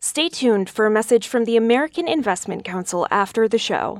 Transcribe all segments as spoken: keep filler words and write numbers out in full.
Stay tuned for a message from the American Investment Council after the show.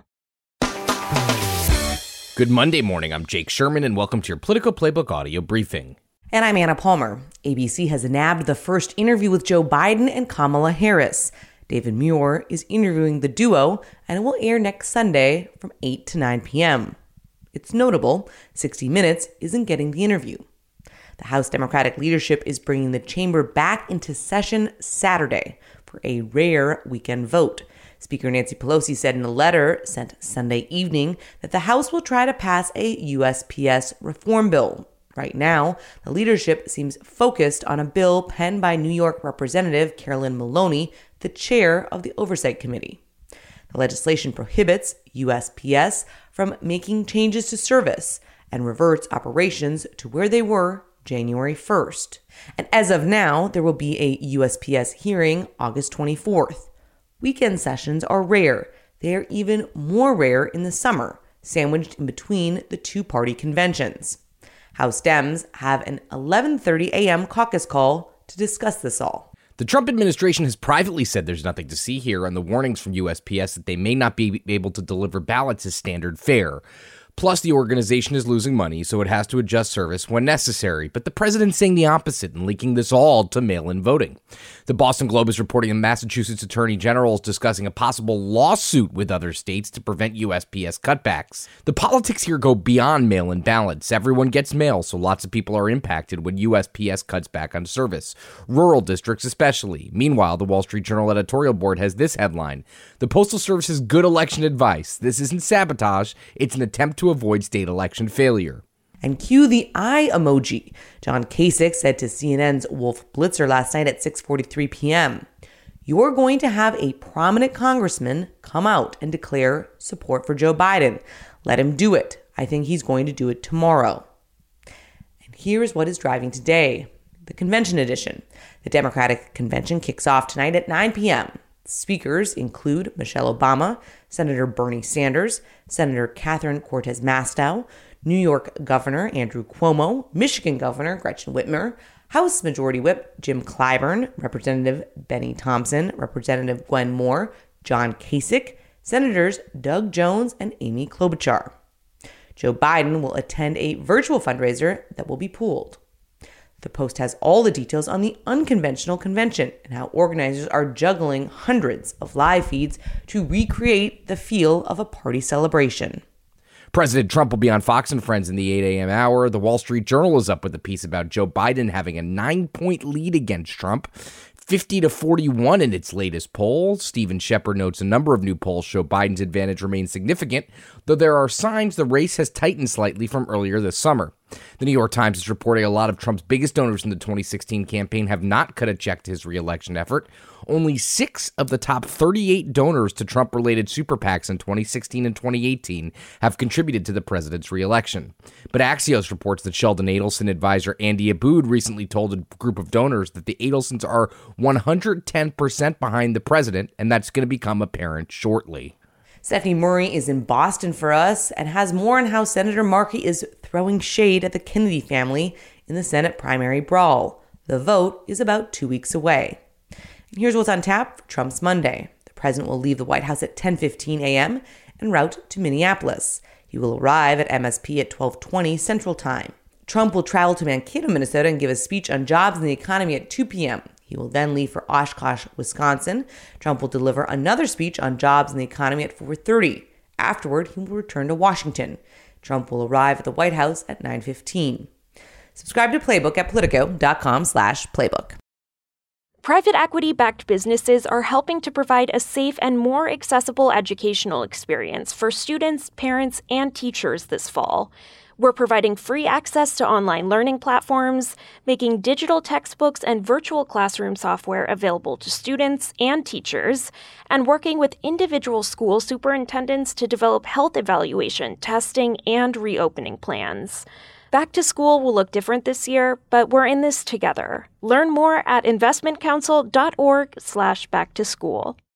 Good Monday morning. I'm Jake Sherman, and welcome to your Political Playbook audio briefing. And I'm Anna Palmer. A B C has nabbed the first interview with Joe Biden and Kamala Harris. David Muir is interviewing the duo, and it will air next Sunday from eight to nine p.m. It's notable, sixty minutes isn't getting the interview. The House Democratic leadership is bringing the chamber back into session Saturday for a rare weekend vote. Speaker Nancy Pelosi said in a letter sent Sunday evening that the House will try to pass a U S P S reform bill. Right now, the leadership seems focused on a bill penned by New York Representative Carolyn Maloney, the chair of the Oversight Committee. The legislation prohibits U S P S from making changes to service and reverts operations to where they were January first. And as of now, there will be a U S P S hearing August twenty-fourth. Weekend sessions are rare. They are even more rare in the summer, sandwiched in between the two-party conventions. House Dems have an eleven thirty a.m. caucus call to discuss this all. The Trump administration has privately said there's nothing to see here on the warnings from U S P S that they may not be able to deliver ballots as standard fare. Plus, the organization is losing money, so it has to adjust service when necessary. But the president's saying the opposite and linking this all to mail-in voting. The Boston Globe is reporting a Massachusetts attorney general is discussing a possible lawsuit with other states to prevent U S P S cutbacks. The politics here go beyond mail-in ballots. Everyone gets mail, so lots of people are impacted when U S P S cuts back on service. Rural districts especially. Meanwhile, the Wall Street Journal editorial board has this headline: "The Postal Service's good election advice. This isn't sabotage. It's an attempt to to avoid state election failure." And cue the eye emoji. John Kasich said to C N N's Wolf Blitzer last night at six forty-three p.m., "You're going to have a prominent congressman come out and declare support for Joe Biden. Let him do it. I think he's going to do it tomorrow." And here's what is driving today. The convention edition. The Democratic convention kicks off tonight at nine p.m. Speakers include Michelle Obama, Senator Bernie Sanders, Senator Catherine Cortez Masto, New York Governor Andrew Cuomo, Michigan Governor Gretchen Whitmer, House Majority Whip Jim Clyburn, Representative Benny Thompson, Representative Gwen Moore, John Kasich, Senators Doug Jones and Amy Klobuchar. Joe Biden will attend a virtual fundraiser that will be pooled. The Post has all the details on the unconventional convention and how organizers are juggling hundreds of live feeds to recreate the feel of a party celebration. President Trump will be on Fox and Friends in the eight a.m. hour. The Wall Street Journal is up with a piece about Joe Biden having a nine-point lead against Trump, fifty to forty-one in its latest poll. Stephen Shepard notes a number of new polls show Biden's advantage remains significant, though there are signs the race has tightened slightly from earlier this summer. The New York Times is reporting a lot of Trump's biggest donors in the twenty sixteen campaign have not cut a check to his re-election effort. Only six of the top thirty-eight donors to Trump-related super PACs in twenty sixteen and twenty eighteen have contributed to the president's re-election. But Axios reports that Sheldon Adelson advisor Andy Aboud recently told a group of donors that the Adelsons are one hundred ten percent behind the president, and that's going to become apparent shortly. Stephanie Murray is in Boston for us and has more on how Senator Markey is throwing shade at the Kennedy family in the Senate primary brawl. The vote is about two weeks away. And here's what's on tap for Trump's Monday. The president will leave the White House at ten fifteen a.m. en route to Minneapolis. He will arrive at M S P at twelve twenty Central Time. Trump will travel to Mankato, Minnesota and give a speech on jobs and the economy at two p.m. He will then leave for Oshkosh, Wisconsin. Trump will deliver another speech on jobs and the economy at four thirty. Afterward, he will return to Washington. Trump will arrive at the White House at nine fifteen. Subscribe to Playbook at politico.com slash playbook. Private equity-backed businesses are helping to provide a safe and more accessible educational experience for students, parents, and teachers this fall. We're providing free access to online learning platforms, making digital textbooks and virtual classroom software available to students and teachers, and working with individual school superintendents to develop health evaluation, testing, and reopening plans. Back to school will look different this year, but we're in this together. Learn more at investmentcouncil.org slash back to school.